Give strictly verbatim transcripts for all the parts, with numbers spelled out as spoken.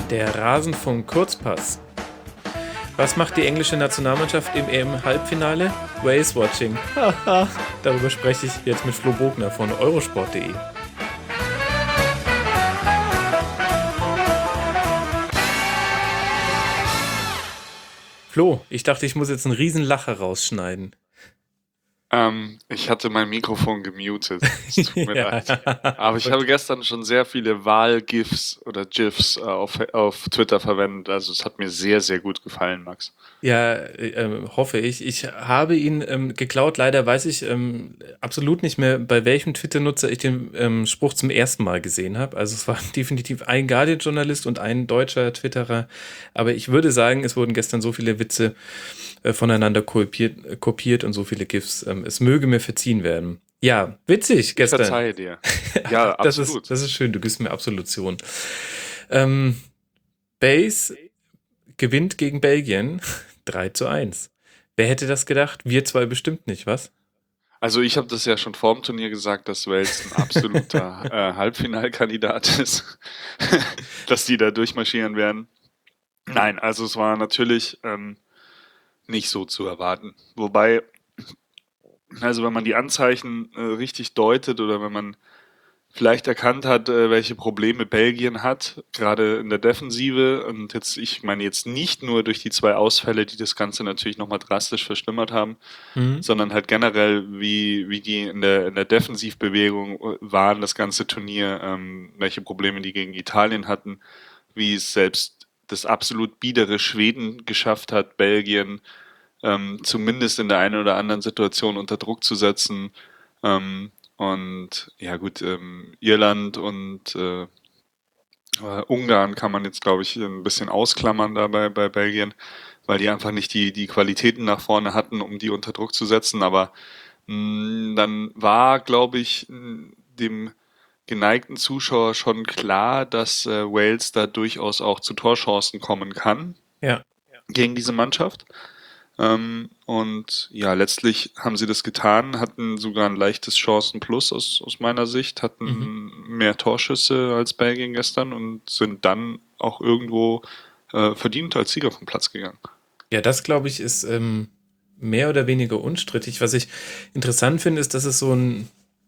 Der Rasenfunk Kurzpass. Was macht die englische Nationalmannschaft im E M-Halbfinale? Wales Watching. Haha. Darüber spreche ich jetzt mit Flo Bogner von eurosport punkt de. Flo, ich dachte, ich muss jetzt einen riesen Lacher rausschneiden. Ähm, ich hatte mein Mikrofon gemutet. Es tut mir Ja. leid. Aber ich habe gestern schon sehr viele Wahl-GIFs oder GIFs äh, auf, auf Twitter verwendet. Also es hat mir sehr, sehr gut gefallen, Max. Ja, äh, ähm, hoffe ich. Ich habe ihn ähm, geklaut. Leider weiß ich ähm, absolut nicht mehr, bei welchem Twitter-Nutzer ich den ähm, Spruch zum ersten Mal gesehen habe. Also es war definitiv ein Guardian-Journalist und ein deutscher Twitterer. Aber ich würde sagen, es wurden gestern so viele Witze äh, voneinander kopiert, äh, kopiert und so viele GIFs. Ähm, es möge mir verziehen werden. Ja, witzig Ich gestern. verzeihe dir. Ja, Das ist, absolut. das ist schön. Du gibst mir Absolution. Ähm, Base gewinnt gegen Belgien drei zu eins. Wer hätte das gedacht? Wir zwei bestimmt nicht, was? Also ich habe das ja schon vor dem Turnier gesagt, dass Wales ein absoluter äh, Halbfinalkandidat ist, dass die da durchmarschieren werden. Nein, also es war natürlich ähm, nicht so zu erwarten. Wobei, also wenn man die Anzeichen äh, richtig deutet oder wenn man vielleicht erkannt hat, äh, welche Probleme Belgien hat, gerade in der Defensive. Und jetzt, ich meine jetzt nicht nur durch die zwei Ausfälle, die das Ganze natürlich nochmal drastisch verschlimmert haben, Mhm. sondern halt generell, wie, wie die in der, in der Defensivbewegung äh, waren, das ganze Turnier, ähm, welche Probleme die gegen Italien hatten, wie es selbst das absolut biedere Schweden geschafft hat, Belgien ähm, zumindest in der einen oder anderen Situation unter Druck zu setzen. Ähm, und ja gut, ähm, Irland und äh, äh, Ungarn kann man jetzt, glaube ich, ein bisschen ausklammern dabei bei Belgien, weil die einfach nicht die, die Qualitäten nach vorne hatten, um die unter Druck zu setzen. Aber mh, dann war, glaube ich, mh, dem geneigten Zuschauer schon klar, dass äh, Wales da durchaus auch zu Torchancen kommen kann Ja. gegen diese Mannschaft. Ähm, und ja, letztlich haben sie das getan, hatten sogar ein leichtes Chancen-Plus aus, aus meiner Sicht, Mhm. hatten mehr Torschüsse als Belgien gestern und sind dann auch irgendwo äh, verdient als Sieger vom Platz gegangen. Ja, das glaube ich ist ähm, mehr oder weniger unstrittig. Was ich interessant finde, ist, dass es so ein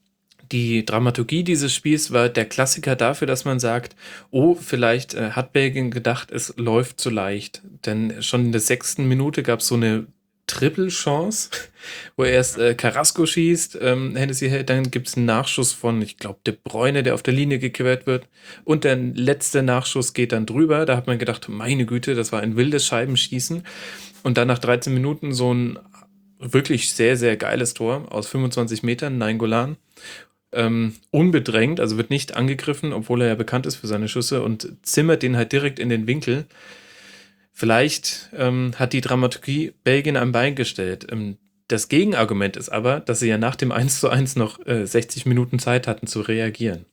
die Dramaturgie dieses Spiels war der Klassiker dafür, dass man sagt, oh, vielleicht äh, hat Belgien gedacht, es läuft zu leicht. Denn schon in der sechsten Minute gab es so eine Triple-Chance, wo erst äh, Carrasco schießt, ähm, Hennessy hält, dann gibt es einen Nachschuss von, ich glaube, De Bruyne, der auf der Linie gequert wird. Und der letzte Nachschuss geht dann drüber. Da hat man gedacht, meine Güte, das war ein wildes Scheibenschießen. Und dann nach dreizehn Minuten so ein wirklich sehr, sehr geiles Tor aus fünfundzwanzig Metern, Nainggolan ähm, unbedrängt, also wird nicht angegriffen, obwohl er ja bekannt ist für seine Schüsse und zimmert den halt direkt in den Winkel. Vielleicht ähm, hat die Dramaturgie Belgien am Bein gestellt. Ähm, das Gegenargument ist aber, dass sie ja nach dem eins zu eins noch äh, sechzig Minuten Zeit hatten zu reagieren.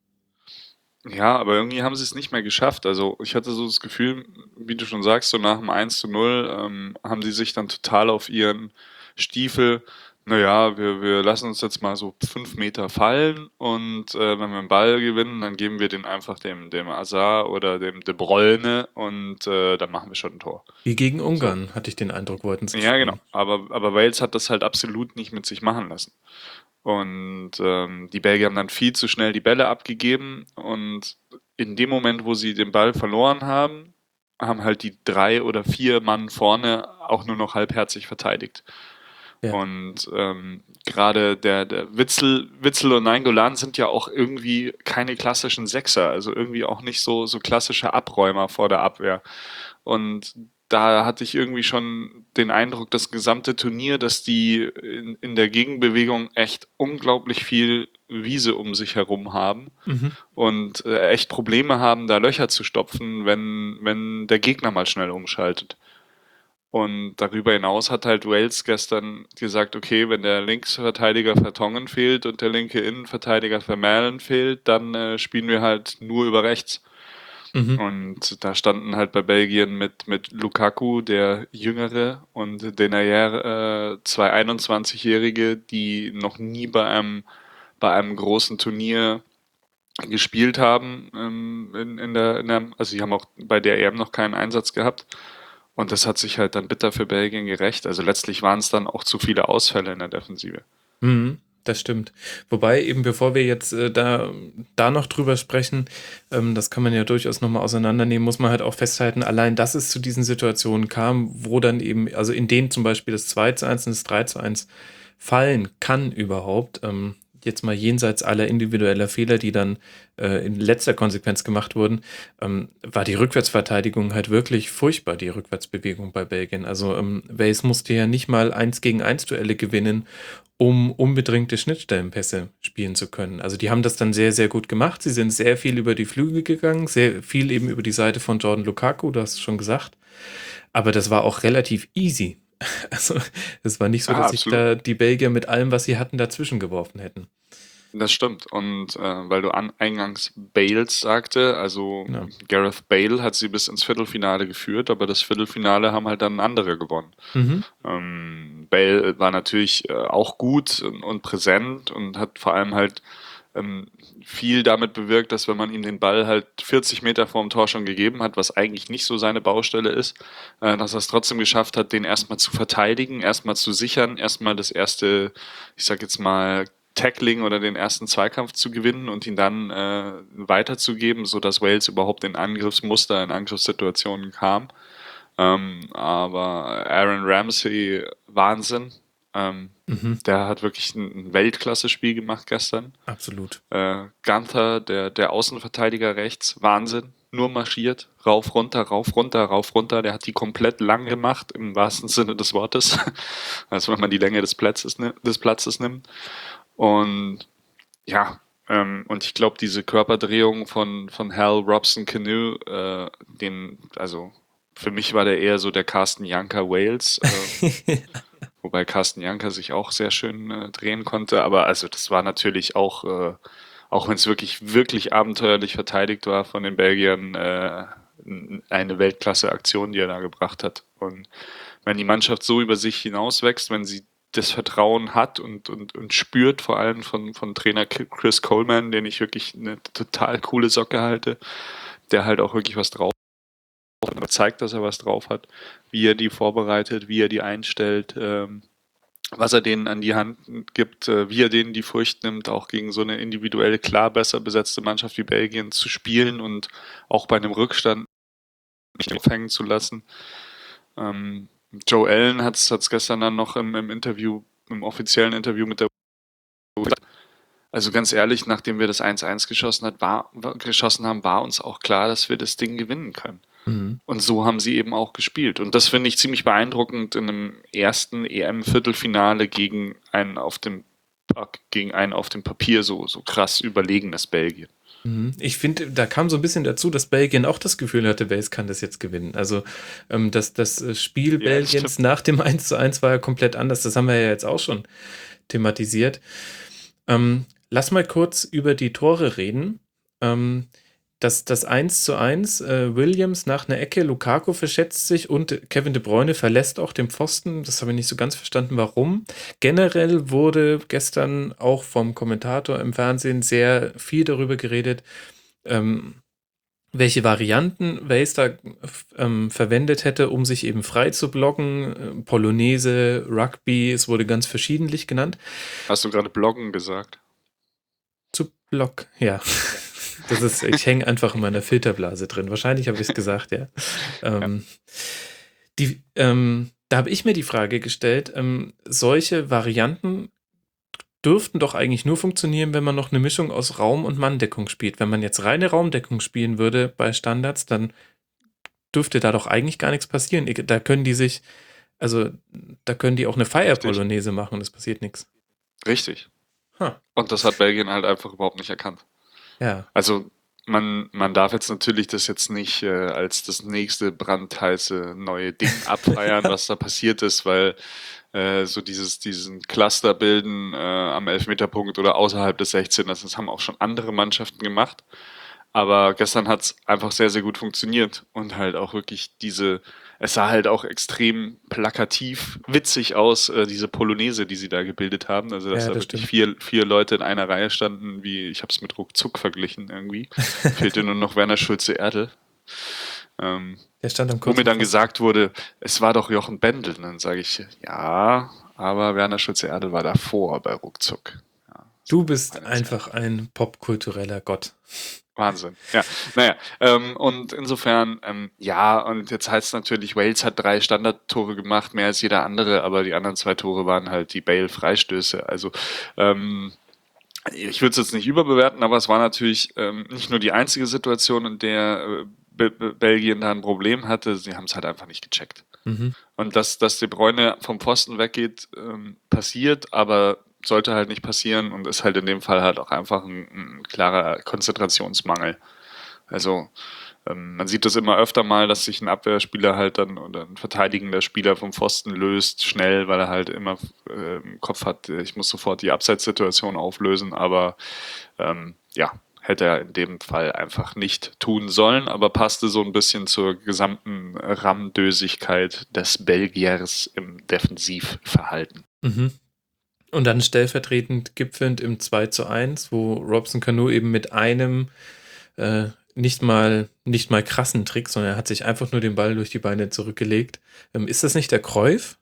Ja, aber irgendwie haben sie es nicht mehr geschafft. Also ich hatte so das Gefühl, wie du schon sagst, so nach dem eins zu null ähm, haben sie sich dann total auf ihren Stiefel, naja, wir, wir lassen uns jetzt mal so fünf Meter fallen und äh, wenn wir einen Ball gewinnen, dann geben wir den einfach dem, dem Hazard oder dem De Bruyne und äh, dann machen wir schon ein Tor. Wie gegen So. Ungarn, hatte ich den Eindruck, wollten sie Ja, genau. spielen. Aber, aber Wales hat das halt absolut nicht mit sich machen lassen. Und ähm, die Belgier haben dann viel zu schnell die Bälle abgegeben und in dem Moment, wo sie den Ball verloren haben, haben halt die drei oder vier Mann vorne auch nur noch halbherzig verteidigt. Ja. Und ähm, gerade der, der Witzel, Witzel und Nainggolan sind ja auch irgendwie keine klassischen Sechser, also irgendwie auch nicht so, so klassische Abräumer vor der Abwehr. Und da hatte ich irgendwie schon den Eindruck, das gesamte Turnier, dass die in, in der Gegenbewegung echt unglaublich viel Wiese um sich herum haben Mhm. und äh, echt Probleme haben, da Löcher zu stopfen, wenn, wenn der Gegner mal schnell umschaltet. Und darüber hinaus hat halt Wales gestern gesagt, okay, wenn der Linksverteidiger Vertongen fehlt und der linke Innenverteidiger Vermaelen fehlt, dann äh, spielen wir halt nur über rechts. Mhm. Und da standen halt bei Belgien mit, mit Lukaku, der Jüngere, und Denayer, äh, zwei einundzwanzig-Jährige, die noch nie bei einem, bei einem großen Turnier gespielt haben ähm, in, in der, in der, also sie haben auch bei der E M noch keinen Einsatz gehabt. Und das hat sich halt dann bitter für Belgien gerecht. Also letztlich waren es dann auch zu viele Ausfälle in der Defensive. Mhm, das stimmt. Wobei, eben bevor wir jetzt äh, da, da noch drüber sprechen, ähm, das kann man ja durchaus nochmal auseinandernehmen, muss man halt auch festhalten, allein, dass es zu diesen Situationen kam, wo dann eben, also in denen zum Beispiel das zwei zu eins und das drei zu eins fallen kann überhaupt, ähm, jetzt mal jenseits aller individueller Fehler, die dann äh, in letzter Konsequenz gemacht wurden, ähm, war die Rückwärtsverteidigung halt wirklich furchtbar, die Rückwärtsbewegung bei Belgien. Also ähm, Wales musste ja nicht mal eins gegen eins Duelle gewinnen, um unbedingte Schnittstellenpässe spielen zu können. Also die haben das dann sehr, sehr gut gemacht. Sie sind sehr viel über die Flügel gegangen, sehr viel eben über die Seite von Jordan Lukaku, du hast es schon gesagt. Aber das war auch relativ easy. Also es war nicht so, Ah, dass sich absolut. da die Belgier mit allem, was sie hatten, dazwischen geworfen hätten. Das stimmt. Und äh, weil du an, eingangs Bales sagte, also Genau. Gareth Bale hat sie bis ins Viertelfinale geführt, aber das Viertelfinale haben halt dann andere gewonnen. Mhm. Ähm, Bale war natürlich äh, auch gut und, und präsent und hat vor allem halt ähm, viel damit bewirkt, dass wenn man ihm den Ball halt vierzig Meter vorm Tor schon gegeben hat, was eigentlich nicht so seine Baustelle ist, äh, dass er es trotzdem geschafft hat, den erstmal zu verteidigen, erstmal zu sichern, erstmal das erste, ich sag jetzt mal, Tackling oder den ersten Zweikampf zu gewinnen und ihn dann äh, weiterzugeben, sodass Wales überhaupt in Angriffsmuster, in Angriffssituationen kam. Ähm, aber Aaron Ramsey, Wahnsinn. Ähm, Mhm. Der hat wirklich ein, ein Weltklasse-Spiel gemacht gestern. Absolut. Äh, Gunther, der, der Außenverteidiger rechts, Wahnsinn. Nur marschiert, rauf, runter, rauf, runter, rauf, runter. Der hat die komplett lang gemacht, im wahrsten Sinne des Wortes. Also wenn man die Länge des Platzes, des Platzes nimmt. Und ja, ähm, und ich glaube, diese Körperdrehung von, von Hal Robson Canoe, äh, den, also für mich war der eher so der Carsten Janka Wales, äh, wobei Carsten Janka sich auch sehr schön äh, drehen konnte. Aber also das war natürlich auch, äh, auch wenn es wirklich, wirklich abenteuerlich verteidigt war von den Belgiern, äh, eine Weltklasse-Aktion, die er da gebracht hat. Und wenn die Mannschaft so über sich hinauswächst, wenn sie das Vertrauen hat und, und, und spürt, vor allem von, von Trainer Chris Coleman, den ich wirklich eine total coole Socke halte, der halt auch wirklich was drauf hat, aber zeigt, dass er was drauf hat, wie er die vorbereitet, wie er die einstellt, ähm, was er denen an die Hand gibt, äh, wie er denen die Furcht nimmt, auch gegen so eine individuell klar besser besetzte Mannschaft wie Belgien zu spielen und auch bei einem Rückstand nicht aufhängen zu lassen. Ähm, Joe Allen hat es gestern dann noch im, im Interview, im offiziellen Interview mit der Also ganz ehrlich, nachdem wir das eins eins geschossen, hat, war, geschossen haben, war uns auch klar, dass wir das Ding gewinnen können. Mhm. Und so haben sie eben auch gespielt. Und das finde ich ziemlich beeindruckend in einem ersten E M-Viertelfinale gegen einen auf dem gegen ein auf dem Papier so, so krass überlegenes Belgien. Mhm. Ich finde, da kam so ein bisschen dazu, dass Belgien auch das Gefühl hatte, Wales kann das jetzt gewinnen. Also ähm, das, das äh, Spiel Ja, das Belgiens stimmt. nach dem eins zu eins war ja komplett anders. Das haben wir ja jetzt auch schon thematisiert. Ähm, lass mal kurz über die Tore reden. Ähm, das, das eins zu eins, äh, Williams nach einer Ecke, Lukaku verschätzt sich und Kevin De Bruyne verlässt auch den Pfosten. Das habe ich nicht so ganz verstanden, warum. Generell wurde gestern auch vom Kommentator im Fernsehen sehr viel darüber geredet, ähm, welche Varianten Wales da ähm, verwendet hätte, um sich eben frei zu blocken. Äh, Polonaise, Rugby, es wurde ganz verschiedentlich genannt. Hast du gerade Bloggen gesagt? Zu Block, ja. Das ist, ich hänge einfach in meiner Filterblase drin. Wahrscheinlich habe ich es gesagt, ja. Ja. Ähm, die, ähm, da habe ich mir die Frage gestellt, ähm, solche Varianten dürften doch eigentlich nur funktionieren, wenn man noch eine Mischung aus Raum- und Manndeckung spielt. Wenn man jetzt reine Raumdeckung spielen würde bei Standards, dann dürfte da doch eigentlich gar nichts passieren. Da können die sich, also da können die auch eine Richtig. Fire-Polonaise machen, es passiert nichts. Richtig. Ha, Und das hat Belgien halt einfach überhaupt nicht erkannt. ja. Also man, man darf jetzt natürlich das jetzt nicht äh, als das nächste brandheiße neue Ding abfeiern, was da passiert ist, weil äh, so dieses, diesen Cluster bilden äh, am Elfmeterpunkt oder außerhalb des sechzehners, das haben auch schon andere Mannschaften gemacht. Aber gestern hat es einfach sehr, sehr gut funktioniert und halt auch wirklich diese es sah halt auch extrem plakativ witzig aus, äh, diese Polonaise, die sie da gebildet haben. Also, dass Ja, da das wirklich stimmt. vier, vier Leute in einer Reihe standen, wie ich habe es mit Ruckzuck verglichen irgendwie. Fehlte nur noch Werner Schulze-Erdel. Ähm, Der stand am wo mir kurzen dann Pfosten. gesagt wurde, es war doch Jochen Bendel. Und dann sage ich, ja, aber Werner Schulze-Erdel war davor bei Ruckzuck. Ja, Du so bist meine Zeit. einfach ein popkultureller Gott. Wahnsinn. Ja, naja, ähm, und insofern, ähm, ja, und jetzt heißt es natürlich, Wales hat drei Standardtore gemacht, mehr als jeder andere, aber die anderen zwei Tore waren halt die Bale-Freistöße. Also, ähm, ich würde es jetzt nicht überbewerten, aber es war natürlich ähm, nicht nur die einzige Situation, in der äh, Be Be Belgien da ein Problem hatte, sie haben es halt einfach nicht gecheckt. Mhm. Und dass, dass De Bruyne vom Pfosten weggeht, ähm, passiert, aber sollte halt nicht passieren und ist halt in dem Fall halt auch einfach ein, ein klarer Konzentrationsmangel. Also ähm, man sieht das immer öfter mal, dass sich ein Abwehrspieler halt dann oder ein verteidigender Spieler vom Pfosten löst, schnell, weil er halt immer äh, im Kopf hat, ich muss sofort die Abseitssituation auflösen, aber ähm, ja, hätte er in dem Fall einfach nicht tun sollen, aber passte so ein bisschen zur gesamten Ramdösigkeit des Belgiers im Defensivverhalten. Mhm. Und dann stellvertretend gipfelnd im zwei zu eins, wo Robson Canu eben mit einem äh, nicht mal nicht mal krassen Trick, sondern er hat sich einfach nur den Ball durch die Beine zurückgelegt. Ähm, ist das nicht der Cruyff?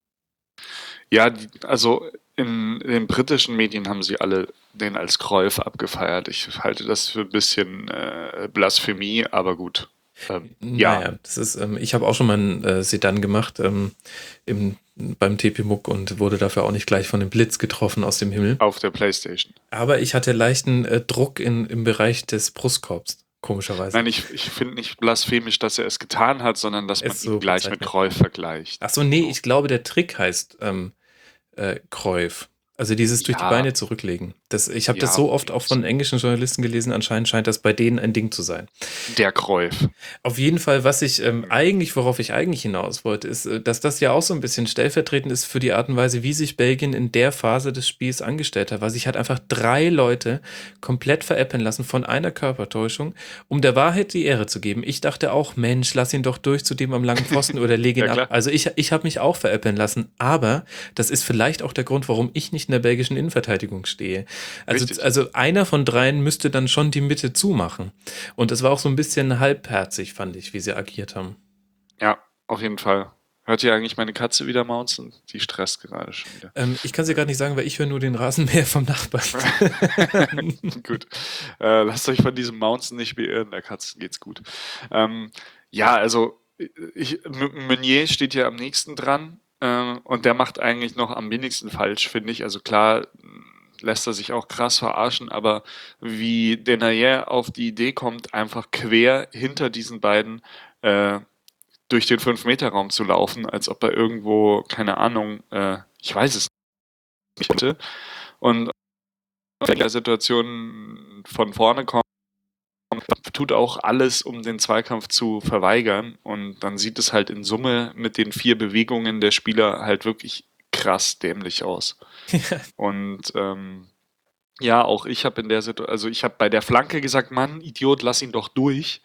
Ja, die, also in den britischen Medien haben sie alle den als Cruyff abgefeiert. Ich halte das für ein bisschen äh, Blasphemie, aber gut. Ähm, ja, Naja, das ist, ähm, ich habe auch schon mal einen äh, Sedan gemacht ähm, im, beim T P Muck und wurde dafür auch nicht gleich von dem Blitz getroffen aus dem Himmel. auf der PlayStation. Aber ich hatte leichten äh, Druck in, im Bereich des Brustkorbs, komischerweise. Nein, ich, ich finde nicht blasphemisch, dass er es getan hat, sondern dass man Es ihn so gleich mit bezeichnet. Cruyff vergleicht. Ach so, nee, So. ich glaube, der Trick heißt ähm, äh, Cruyff. Also dieses durch die Ja, Beine zurücklegen. Das, ich habe das ja, so oft auch von englischen Journalisten gelesen, anscheinend scheint das bei denen ein Ding zu sein. der Cruyff. Auf jeden Fall, was ich ähm, eigentlich, worauf ich eigentlich hinaus wollte, ist, äh, dass das ja auch so ein bisschen stellvertretend ist für die Art und Weise, wie sich Belgien in der Phase des Spiels angestellt hat, weil sich hat einfach drei Leute komplett veräppeln lassen von einer Körpertäuschung, um der Wahrheit die Ehre zu geben. Ich dachte auch, Mensch, lass ihn doch durch zu dem am langen Pfosten oder leg ihn Ja, ab. klar. Also ich, ich habe mich auch veräppeln lassen, aber das ist vielleicht auch der Grund, warum ich nicht in der belgischen Innenverteidigung stehe. Also, Richtig. also einer von dreien müsste dann schon die Mitte zumachen. Und es war auch so ein bisschen halbherzig, fand ich, wie sie agiert haben. Ja, auf jeden Fall. Hört ihr eigentlich meine Katze wieder mauzen? Die stresst gerade schon wieder. Ähm, ich kann es dir gar nicht sagen, weil ich höre nur den Rasenmäher vom Nachbarn. Gut. Äh, lasst euch von diesem Mountain nicht beirren, der Katze geht's gut. Ähm, ja, also ich, M- Meunier steht ja am nächsten dran äh, und der macht eigentlich noch am wenigsten falsch, finde ich. Also klar lässt er sich auch krass verarschen, aber wie Denayer auf die Idee kommt, einfach quer hinter diesen beiden äh, durch den fünf Meter Raum zu laufen, als ob er irgendwo, keine Ahnung, äh, ich weiß es nicht hätte. Und in der Situation von vorne kommt, tut auch alles, um den Zweikampf zu verweigern. Und dann sieht es halt in Summe mit den vier Bewegungen der Spieler halt wirklich krass dämlich aus. Und ähm, ja, auch ich habe in der Situation, also ich habe bei der Flanke gesagt, Mann, Idiot, lass ihn doch durch.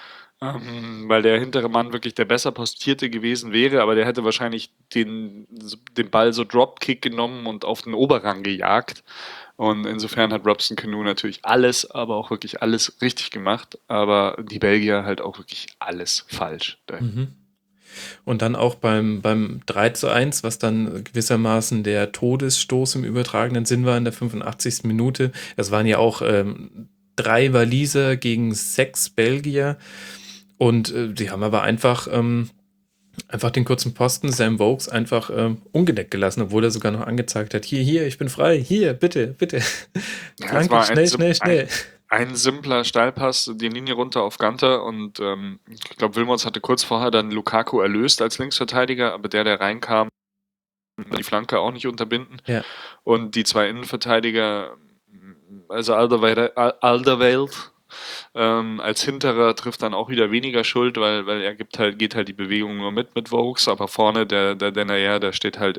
Ähm, weil der hintere Mann wirklich der besser postierte gewesen wäre, aber der hätte wahrscheinlich den, den Ball so Dropkick genommen und auf den Oberrang gejagt. Und insofern hat Robson Canu natürlich alles, aber auch wirklich alles richtig gemacht, aber die Belgier halt auch wirklich alles falsch. Mhm. Und dann auch beim, beim drei zu eins, was dann gewissermaßen der Todesstoß im übertragenen Sinn war in der fünfundachtzigsten Minute. Es waren ja auch ähm, drei Waliser gegen sechs Belgier. Und äh, die haben aber einfach, ähm, einfach den kurzen Posten Sam Vokes einfach ähm, ungedeckt gelassen, obwohl er sogar noch angezeigt hat, hier, hier, ich bin frei, hier, bitte, bitte. Ja, es Flanke, war ein, schnell, sim- schnell, ein, schnell. ein simpler Steilpass, die Linie runter auf Ganter und ähm, ich glaube, Wilmots hatte kurz vorher dann Lukaku erlöst als Linksverteidiger, aber der, der reinkam, die Flanke auch nicht unterbinden. Ja. Und die zwei Innenverteidiger, also Alderweireld, Alderweireld ähm, als Hinterer trifft dann auch wieder weniger Schuld, weil, weil er gibt halt, geht halt die Bewegung nur mit mit Vokes, aber vorne der, der Denayer, der steht halt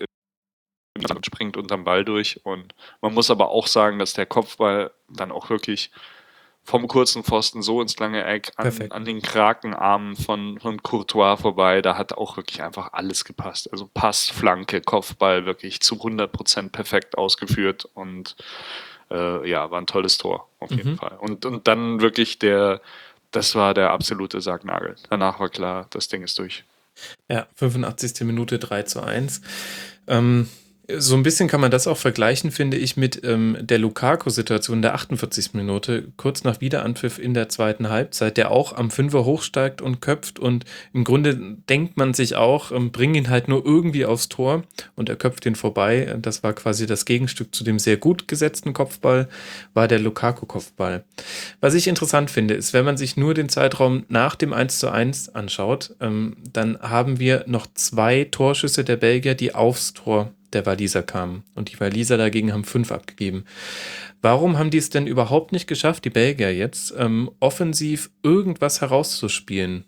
und springt unterm Ball durch. Und man muss aber auch sagen, dass der Kopfball dann auch wirklich vom kurzen Pfosten so ins lange Eck an, an den Krakenarmen von, von Courtois vorbei. Da hat auch wirklich einfach alles gepasst. Also Pass, Flanke, Kopfball wirklich zu hundert Prozent perfekt ausgeführt und äh, ja, war ein tolles Tor auf jeden mhm. Fall. Und, und dann wirklich der, das war der absolute Sargnagel. Danach war klar, das Ding ist durch. Ja, fünfundachtzigste Minute drei zu eins. Ähm, so ein bisschen kann man das auch vergleichen, finde ich, mit ähm, der Lukaku-Situation der achtundvierzigsten Minute, kurz nach Wiederanpfiff in der zweiten Halbzeit, der auch am Fünfer hochsteigt und köpft und im Grunde denkt man sich auch, ähm, bring ihn halt nur irgendwie aufs Tor und er köpft ihn vorbei. Das war quasi das Gegenstück zu dem sehr gut gesetzten Kopfball, war der Lukaku-Kopfball. Was ich interessant finde, ist, wenn man sich nur den Zeitraum nach dem eins zu eins anschaut, ähm, dann haben wir noch zwei Torschüsse der Belgier, die aufs Tor der Waliser kamen. Und die Waliser dagegen haben fünf abgegeben. Warum haben die es denn überhaupt nicht geschafft, die Belgier jetzt, ähm, offensiv irgendwas herauszuspielen?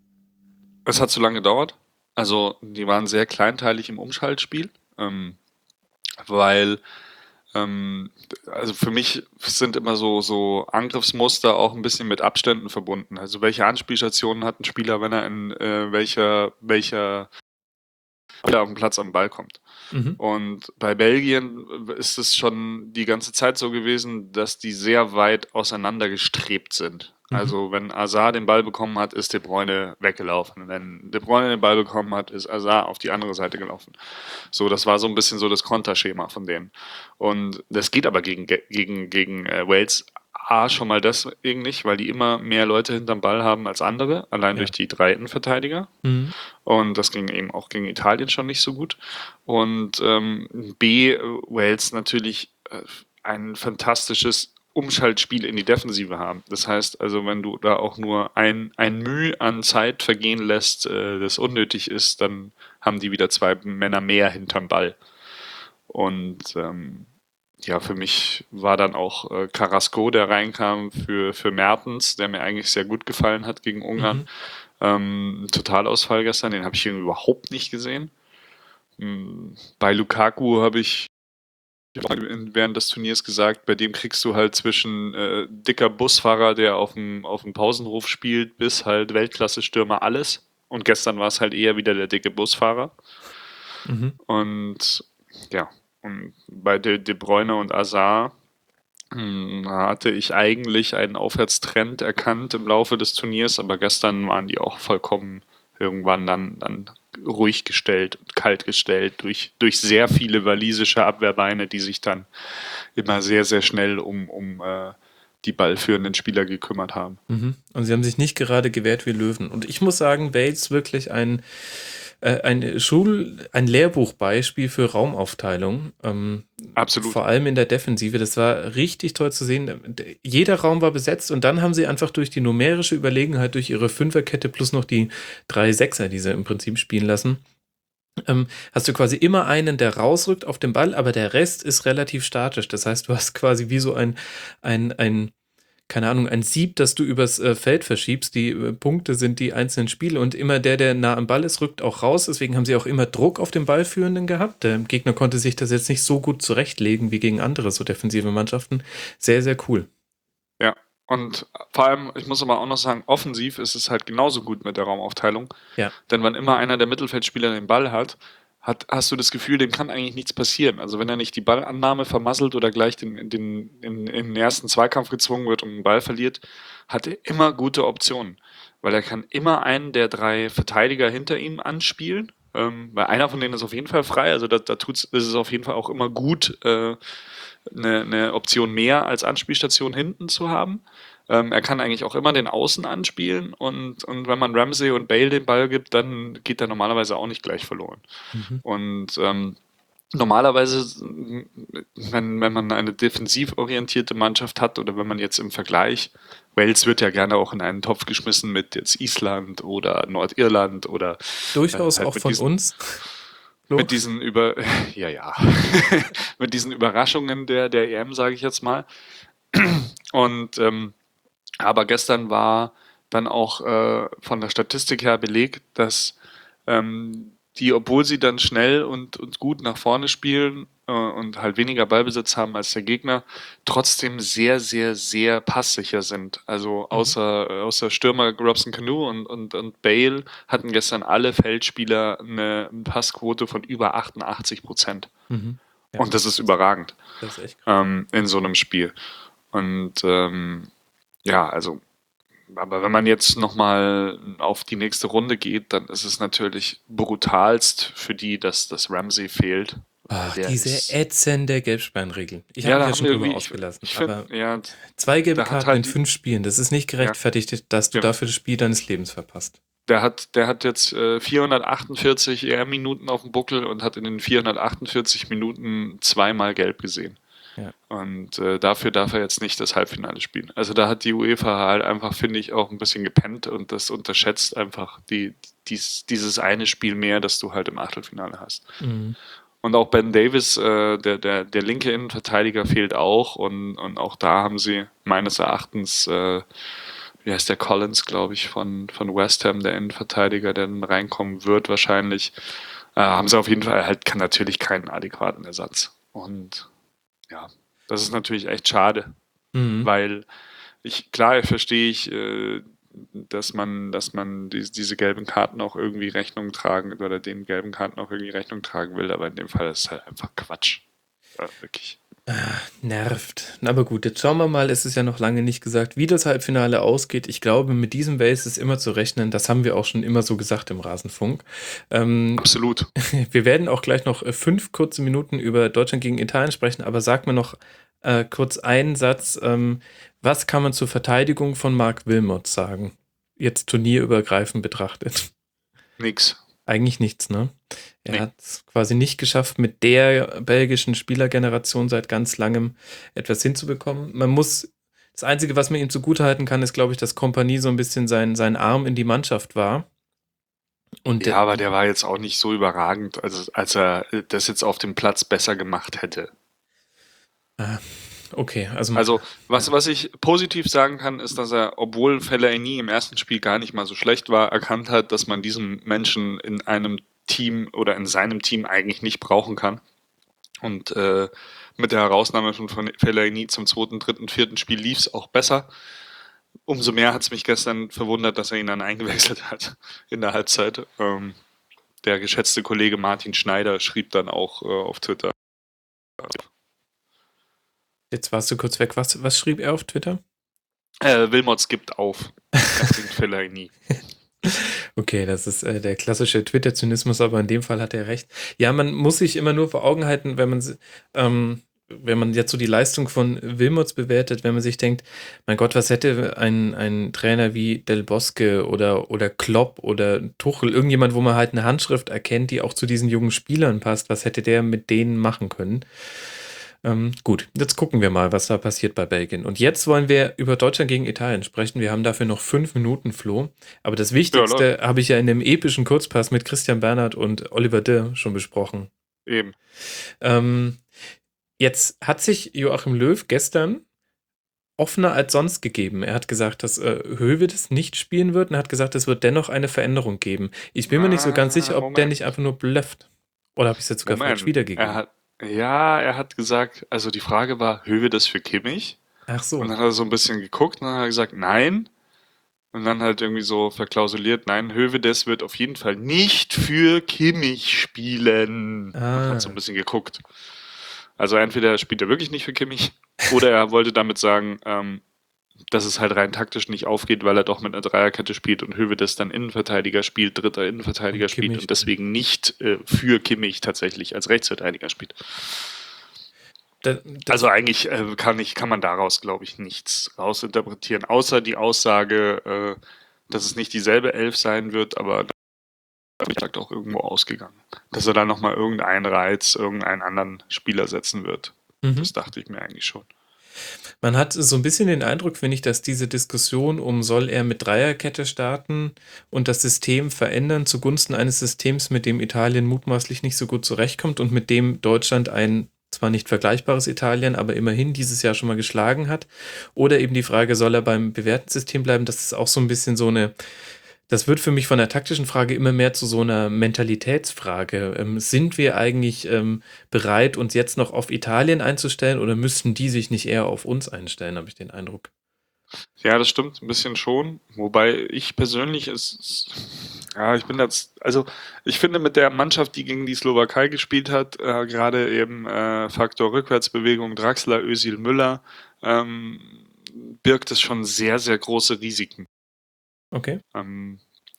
Es hat zu lange gedauert. Also die waren sehr kleinteilig im Umschaltspiel, ähm, weil ähm, also für mich sind immer so, so Angriffsmuster auch ein bisschen mit Abständen verbunden. Also welche Anspielstationen hat ein Spieler, wenn er in äh, welcher, welcher auf dem Platz am Ball kommt. Mhm. Und bei Belgien ist es schon die ganze Zeit so gewesen, dass die sehr weit auseinander gestrebt sind. Mhm. Also wenn Hazard den Ball bekommen hat, ist De Bruyne weggelaufen. Wenn De Bruyne den Ball bekommen hat, ist Hazard auf die andere Seite gelaufen. So, das war so ein bisschen so das Konterschema von denen. Und das geht aber gegen, gegen, gegen äh, Wales A, schon mal deswegen nicht, weil die immer mehr Leute hinterm Ball haben als andere, allein ja. durch die drei Innenverteidiger. Mhm. Und das ging eben auch gegen Italien schon nicht so gut. Und ähm, B, Wales natürlich äh, ein fantastisches Umschaltspiel in die Defensive haben. Das heißt also, wenn du da auch nur ein, ein Mühe an Zeit vergehen lässt, äh, das unnötig ist, dann haben die wieder zwei Männer mehr hinterm Ball. Und ähm, ja, für mich war dann auch äh, Carrasco, der reinkam für, für Mertens, der mir eigentlich sehr gut gefallen hat gegen Ungarn. Mhm. Ähm, Totalausfall gestern, den habe ich irgendwie überhaupt nicht gesehen. Ähm, bei Lukaku habe ich während des Turniers gesagt, bei dem kriegst du halt zwischen äh, dicker Busfahrer, der auf dem, auf dem Pausenhof spielt, bis halt Weltklasse-Stürmer alles. Und gestern war es halt eher wieder der dicke Busfahrer. Mhm. Und ja, und bei De, De Bruyne und Hazard hm, hatte ich eigentlich einen Aufwärtstrend erkannt im Laufe des Turniers, aber gestern waren die auch vollkommen irgendwann dann, dann ruhig gestellt und kalt gestellt durch, durch sehr viele walisische Abwehrbeine, die sich dann immer sehr, sehr schnell um, um äh, die ballführenden Spieler gekümmert haben. Mhm. Und sie haben sich nicht gerade gewehrt wie Löwen. Und ich muss sagen, Wales wirklich ein Ein Schul-, ein Lehrbuchbeispiel für Raumaufteilung. Ähm, Absolut. Vor allem in der Defensive. Das war richtig toll zu sehen. Jeder Raum war besetzt und dann haben sie einfach durch die numerische Überlegenheit, durch ihre Fünferkette plus noch die drei Sechser, die sie im Prinzip spielen lassen, ähm, hast du quasi immer einen, der rausrückt auf den Ball, aber der Rest ist relativ statisch. Das heißt, du hast quasi wie so ein, ein, ein keine Ahnung, ein Sieb, das du übers äh, Feld verschiebst. Die äh, Punkte sind die einzelnen Spiele und immer der, der nah am Ball ist, rückt auch raus. Deswegen haben sie auch immer Druck auf den Ballführenden gehabt. Der Gegner konnte sich das jetzt nicht so gut zurechtlegen wie gegen andere so defensive Mannschaften. Sehr, sehr cool. Ja, und vor allem, ich muss aber auch noch sagen, offensiv ist es halt genauso gut mit der Raumaufteilung. Ja. Denn wann immer einer der Mittelfeldspieler den Ball hat, Hat, hast du das Gefühl, dem kann eigentlich nichts passieren. Also wenn er nicht die Ballannahme vermasselt oder gleich den, den, in, in den ersten Zweikampf gezwungen wird und den Ball verliert, hat er immer gute Optionen. Weil er kann immer einen der drei Verteidiger hinter ihm anspielen, ähm, weil einer von denen ist auf jeden Fall frei. Also da, da tut's, ist es auf jeden Fall auch immer gut, äh, eine, eine Option mehr als Anspielstation hinten zu haben. Ähm, er kann eigentlich auch immer den Außen anspielen und, und wenn man Ramsey und Bale den Ball gibt, dann geht er normalerweise auch nicht gleich verloren. Mhm. Und ähm, normalerweise, wenn, wenn man eine defensiv orientierte Mannschaft hat oder wenn man jetzt im Vergleich, Wales wird ja gerne auch in einen Topf geschmissen mit jetzt Island oder Nordirland oder durchaus äh, halt auch von diesen, uns. Mit diesen über ja ja mit diesen Überraschungen der der E M, sage ich jetzt mal. Und ähm, aber gestern war dann auch äh, von der Statistik her belegt, dass ähm, die, obwohl sie dann schnell und, und gut nach vorne spielen, äh, und halt weniger Ballbesitz haben als der Gegner, trotzdem sehr, sehr, sehr passsicher sind. Also Mhm. außer, äh, außer Stürmer Robson Canu und, und, und Bale hatten gestern alle Feldspieler eine Passquote von über achtundachtzig Prozent. Mhm. Ja, Und das ist überragend das ist echt krass. ähm, in so einem Spiel. Und ähm, ja, also, aber wenn man jetzt nochmal auf die nächste Runde geht, dann ist es natürlich brutalst für die, dass das Ramsey fehlt. Weil Ach, der diese ist. ätzende Gelbsperrenregel. Ich habe Ja, mich da ja haben schon wir drüber irgendwie, ich, ausgelassen, ich finde, aber ja, zwei gelbe der hat Karten in halt, fünf Spielen, das ist nicht ja, gerechtfertigt, dass du genau. dafür das Spiel deines Lebens verpasst. Der hat, der hat jetzt äh, vierhundertachtundvierzig E M-Minuten auf dem Buckel und hat in den vierhundertachtundvierzig Minuten zweimal gelb gesehen. Ja. Und äh, dafür darf er jetzt nicht das Halbfinale spielen. Also da hat die UEFA halt einfach, finde ich, auch ein bisschen gepennt und das unterschätzt einfach die, dies, dieses eine Spiel mehr, das du halt im Achtelfinale hast. Mhm. Und auch Ben Davis, äh, der, der, der linke Innenverteidiger, fehlt auch. Und, und auch da haben sie meines Erachtens, äh, wie heißt der Collins, glaube ich, von, von West Ham, der Innenverteidiger, der dann reinkommen wird wahrscheinlich, äh, haben sie auf jeden Fall halt kann, natürlich keinen adäquaten Ersatz. Und ja, das ist natürlich echt schade, Mhm. weil ich, klar verstehe ich, äh, dass man, dass man die, diese gelben Karten auch irgendwie Rechnung tragen oder den gelben Karten auch irgendwie Rechnung tragen will, aber in dem Fall ist es halt einfach Quatsch. Ja, wirklich. Nervt. Aber gut, jetzt schauen wir mal, es ist ja noch lange nicht gesagt, wie das Halbfinale ausgeht. Ich glaube, mit diesem Base ist immer zu rechnen. Das haben wir auch schon immer so gesagt im Rasenfunk. Ähm, Absolut. wir werden auch gleich noch äh, fünf kurze Minuten über Deutschland gegen Italien sprechen, aber sag mir noch äh, kurz einen Satz. Ähm, was kann man zur Verteidigung von Marc Wilmot sagen? Jetzt turnierübergreifend betrachtet. Nix. Eigentlich nichts, ne? Er Nee. hat es quasi nicht geschafft, mit der belgischen Spielergeneration seit ganz langem etwas hinzubekommen. Man muss, das Einzige, was man ihm zugutehalten kann, ist, glaube ich, dass Kompanie so ein bisschen sein, sein Arm in die Mannschaft war. Und Ja, der, aber der war jetzt auch nicht so überragend, also als er das jetzt auf dem Platz besser gemacht hätte. ah, okay, also, Also, was, ja. was ich positiv sagen kann, ist, dass er, obwohl Fellaini im ersten Spiel gar nicht mal so schlecht war, erkannt hat, dass man diesen Menschen in einem Team oder in seinem Team eigentlich nicht brauchen kann. Und äh, mit der Herausnahme von Fellaini zum zweiten, dritten, vierten Spiel lief es auch besser. Umso mehr hat es mich gestern verwundert, dass er ihn dann eingewechselt hat in der Halbzeit. Ähm, der geschätzte Kollege Martin Schneider schrieb dann auch äh, auf Twitter. Jetzt warst du kurz weg. Was, was schrieb er auf Twitter? Äh, Wilmots gibt auf. Er bringt Fellaini. Okay, das ist äh, der klassische Twitter-Zynismus, aber in dem Fall hat er recht. Ja, man muss sich immer nur vor Augen halten, wenn man, ähm, wenn man jetzt so die Leistung von Wilmots bewertet, wenn man sich denkt, mein Gott, was hätte ein, ein Trainer wie Del Bosque oder, oder Klopp oder Tuchel, irgendjemand, wo man halt eine Handschrift erkennt, die auch zu diesen jungen Spielern passt, was hätte der mit denen machen können? Ähm, gut, jetzt gucken wir mal, was da passiert bei Belgien. Und jetzt wollen wir über Deutschland gegen Italien sprechen. Wir haben dafür noch fünf Minuten, Flo. Aber das Wichtigste Ja, habe ich ja in dem epischen Kurzpass mit Christian Bernhard und Oliver Dirr schon besprochen. eben. Ähm, jetzt hat sich Joachim Löw gestern offener als sonst gegeben. Er hat gesagt, dass äh, Höwedes nicht spielen wird und hat gesagt, es wird dennoch eine Veränderung geben. Ich bin mir nicht so ganz sicher, Ah, ob der Moment. nicht einfach nur blufft. Oder habe ich es jetzt sogar falsch Moment. wiedergegeben? Er hat, ja, er hat gesagt, also die Frage war, Höhe das für Kimmich? Ach so. Und dann hat er so ein bisschen geguckt und dann hat er gesagt, nein. Und dann halt irgendwie so verklausuliert, nein, Hövedes wird auf jeden Fall nicht für Kimmich spielen. Und Ah. hat so ein bisschen geguckt. Also entweder spielt er wirklich nicht für Kimmich oder er wollte damit sagen, ähm, dass es halt rein taktisch nicht aufgeht, weil er doch mit einer Dreierkette spielt und Hövedes dann Innenverteidiger spielt, dritter Innenverteidiger Und spielt Kimmich und deswegen nicht äh, für Kimmich tatsächlich als Rechtsverteidiger spielt. Da, das, Also eigentlich äh, kann, ich, kann man daraus, glaube ich, nichts rausinterpretieren, außer die Aussage, äh, dass es nicht dieselbe Elf sein wird, aber da bin ich auch irgendwo ausgegangen. Dass er dann nochmal irgendeinen Reiz, irgendeinen anderen Spieler setzen wird. mhm. Das dachte ich mir eigentlich schon. Man hat so ein bisschen den Eindruck, finde ich, dass diese Diskussion um, soll er mit Dreierkette starten und das System verändern zugunsten eines Systems, mit dem Italien mutmaßlich nicht so gut zurechtkommt und mit dem Deutschland ein zwar nicht vergleichbares Italien, aber immerhin dieses Jahr schon mal geschlagen hat. Oder eben die Frage, soll er beim bewährten System bleiben? Das ist auch so ein bisschen so eine Das wird für mich von der taktischen Frage immer mehr zu so einer Mentalitätsfrage. Ähm, sind wir eigentlich ähm, bereit, uns jetzt noch auf Italien einzustellen oder müssten die sich nicht eher auf uns einstellen, habe ich den Eindruck. Ja, das stimmt ein bisschen schon. Wobei ich persönlich ist, ja, ich bin jetzt, also ich finde mit der Mannschaft, die gegen die Slowakei gespielt hat, äh, gerade eben äh, Faktor Rückwärtsbewegung, Draxler, Özil, Müller, ähm, birgt es schon sehr, sehr große Risiken. Okay. Ähm,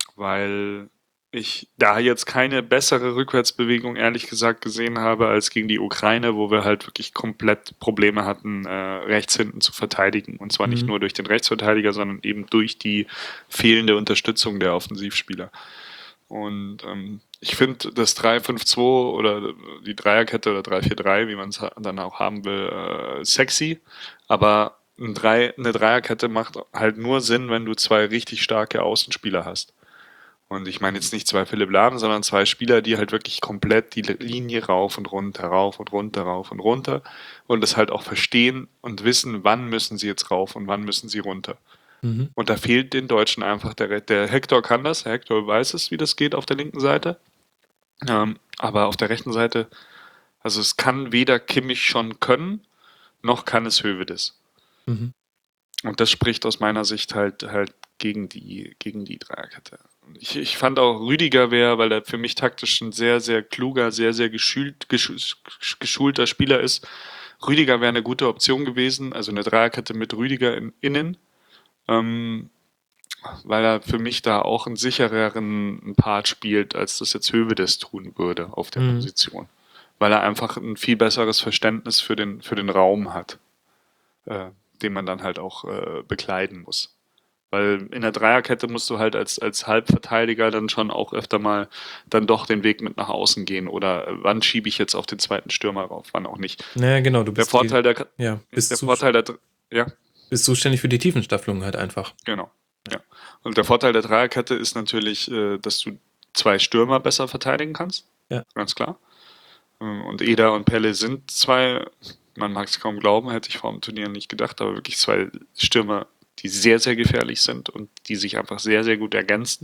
weil ich da jetzt keine bessere Rückwärtsbewegung ehrlich gesagt gesehen habe als gegen die Ukraine, wo wir halt wirklich komplett Probleme hatten, äh, rechts hinten zu verteidigen. Und zwar nicht Mhm. nur durch den Rechtsverteidiger, sondern eben durch die fehlende Unterstützung der Offensivspieler. Und ähm, ich finde das drei fünf zwei oder die Dreierkette oder drei vier drei, wie man es dann auch haben will, äh, sexy. Aber ein Drei, eine Dreierkette macht halt nur Sinn, wenn du zwei richtig starke Außenspieler hast. Und ich meine jetzt nicht zwei Philipp Lahm, sondern zwei Spieler, die halt wirklich komplett die Linie rauf und runter, rauf und runter, rauf und runter und das halt auch verstehen und wissen, wann müssen sie jetzt rauf und wann müssen sie runter. Mhm. Und da fehlt den Deutschen einfach der, der Hector kann das, der Hector weiß es, wie das geht auf der linken Seite. Ähm, aber auf der rechten Seite, also es kann weder Kimmich schon können, noch kann es Hövedes. Mhm. Und das spricht aus meiner Sicht halt halt gegen die, gegen die Dreierkette. Ich, ich fand auch Rüdiger wäre, weil er für mich taktisch ein sehr, sehr kluger, sehr, sehr geschult, gesch- geschulter Spieler ist. Rüdiger wäre eine gute Option gewesen, also eine Dreierkette mit Rüdiger in, innen, ähm, weil er für mich da auch einen sichereren Part spielt, als das jetzt Hövedes tun würde auf der Mhm. Position. Weil er einfach ein viel besseres Verständnis für den, für den Raum hat, äh, den man dann halt auch äh, bekleiden muss. Weil in der Dreierkette musst du halt als, als Halbverteidiger dann schon auch öfter mal dann doch den Weg mit nach außen gehen. Oder äh, wann schiebe ich jetzt auf den zweiten Stürmer rauf, wann auch nicht. Naja, genau, du Der bist die, Vorteil der, ja, bist, der zu, Vorteil der, ja, bist zuständig für die Tiefenstaffelung halt einfach. genau. Ja. Und der Vorteil der Dreierkette ist natürlich, äh, dass du zwei Stürmer besser verteidigen kannst. Ja. Ganz klar. Ähm, Und Eder und Pelle sind zwei, man mag es kaum glauben, hätte ich vor dem Turnier nicht gedacht, aber wirklich zwei Stürmer, die sehr, sehr gefährlich sind und die sich einfach sehr, sehr gut ergänzen.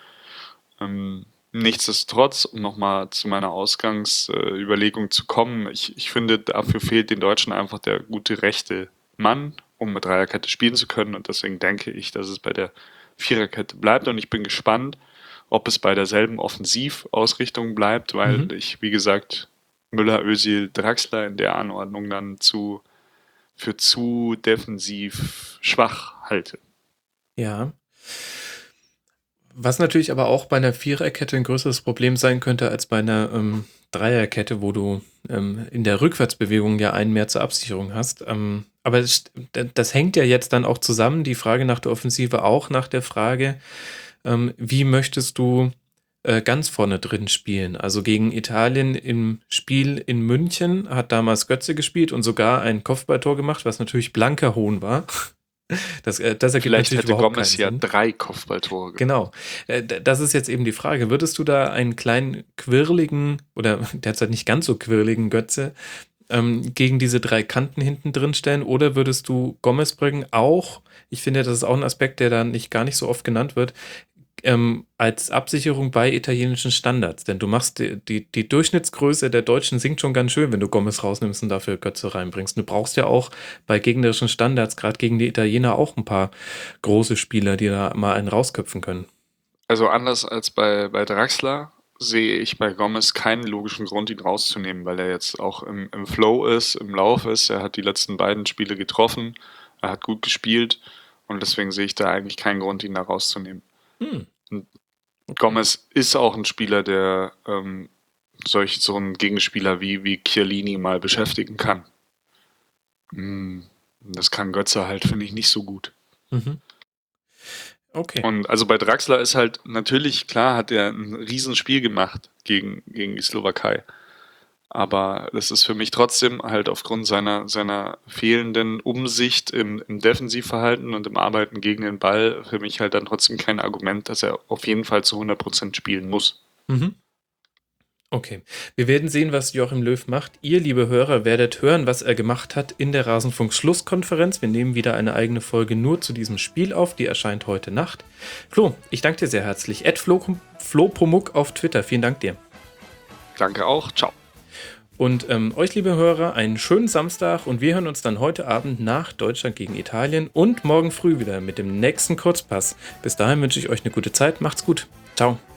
Ähm, nichtsdestotrotz, um nochmal zu meiner Ausgangsüberlegung äh, zu kommen, ich, ich finde, dafür fehlt den Deutschen einfach der gute rechte Mann, um mit Dreierkette spielen zu können. Und deswegen denke ich, dass es bei der Viererkette bleibt. Und ich bin gespannt, ob es bei derselben Offensivausrichtung bleibt, weil Mhm. ich, wie gesagt, Müller, Özil, Draxler in der Anordnung dann zu für zu defensiv schwach halte. Ja. Was natürlich aber auch bei einer Viererkette ein größeres Problem sein könnte als bei einer ähm, Dreierkette, wo du ähm, in der Rückwärtsbewegung ja einen mehr zur Absicherung hast. Ähm, aber das, das hängt ja jetzt dann auch zusammen, die Frage nach der Offensive auch nach der Frage, ähm, wie möchtest du äh, ganz vorne drin spielen? Also gegen Italien im Spiel in München hat damals Götze gespielt und sogar ein Kopfballtor gemacht, was natürlich blanker Hohn war. Das, äh, das ergibt Vielleicht natürlich hätte überhaupt Gomez keinen ja Sinn. drei Kopfballtore gemacht. Genau. Äh, d- Das ist jetzt eben die Frage. Würdest du da einen kleinen quirligen oder derzeit nicht ganz so quirligen Götze ähm, gegen diese drei Kanten hinten drin stellen oder würdest du Gomez bringen auch, ich finde, das ist auch ein Aspekt, der da nicht gar nicht so oft genannt wird, ähm, als Absicherung bei italienischen Standards? Denn du machst die, die, die Durchschnittsgröße der Deutschen sinkt schon ganz schön, wenn du Gomez rausnimmst und dafür Götze reinbringst. Du brauchst ja auch bei gegnerischen Standards, gerade gegen die Italiener, auch ein paar große Spieler, die da mal einen rausköpfen können. Also anders als bei, bei Draxler sehe ich bei Gomez keinen logischen Grund, ihn rauszunehmen, weil er jetzt auch im, im Flow ist, im Lauf ist. Er hat die letzten beiden Spiele getroffen, er hat gut gespielt und deswegen sehe ich da eigentlich keinen Grund, ihn da rauszunehmen. Hm, Und okay. Gomez ist auch ein Spieler, der ähm, solch so einen Gegenspieler wie, wie Chiellini mal beschäftigen kann. Mm, Das kann Götze halt, finde ich, nicht so gut. Mhm. Okay. Und also bei Draxler ist halt natürlich klar, hat er ein Riesenspiel gemacht gegen, gegen die Slowakei. Aber das ist für mich trotzdem halt aufgrund seiner, seiner fehlenden Umsicht im, im Defensivverhalten und im Arbeiten gegen den Ball für mich halt dann trotzdem kein Argument, dass er auf jeden Fall zu hundert Prozent spielen muss. Mhm. Okay, wir werden sehen, was Joachim Löw macht. Ihr, liebe Hörer, werdet hören, was er gemacht hat in der Rasenfunk-Schlusskonferenz. Wir nehmen wieder eine eigene Folge nur zu diesem Spiel auf. Die erscheint heute Nacht. Flo, ich danke dir sehr herzlich. Ed Flo, Flo Pomuk auf Twitter. Vielen Dank dir. Danke auch. Ciao. Und ähm, euch, liebe Hörer, einen schönen Samstag und wir hören uns dann heute Abend nach Deutschland gegen Italien und morgen früh wieder mit dem nächsten Kurzpass. Bis dahin wünsche ich euch eine gute Zeit. Macht's gut. Ciao.